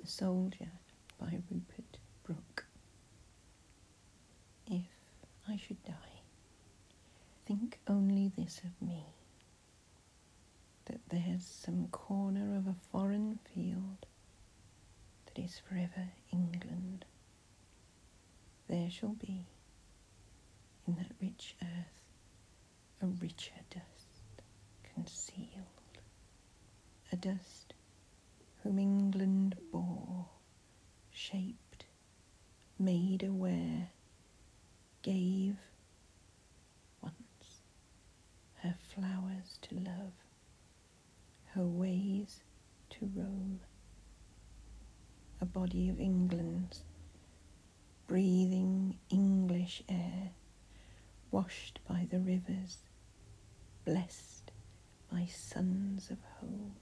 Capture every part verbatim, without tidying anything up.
The Soldier by Rupert Brooke. If I should die, think only this of me, that there's some corner of a foreign field that is forever England. There shall be, in that rich earth, a richer dust concealed, a dust whom England bore, shaped, made aware, gave once her flowers to love, her ways to roam, a body of England's, breathing English air, washed by the rivers, blessed by sons of home.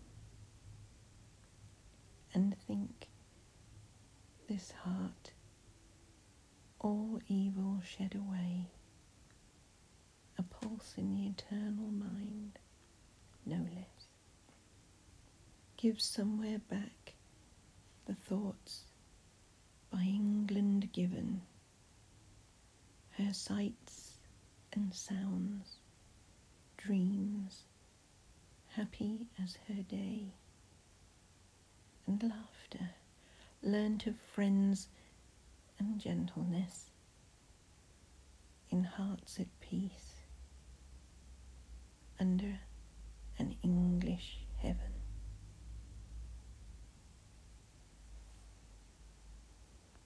And think, this heart, all evil shed away, a pulse in the eternal mind, no less, gives somewhere back the thoughts by England given, her sights and sounds, dreams, happy as her day, and laughter learnt of friends and gentleness, in hearts at peace, under an English heaven.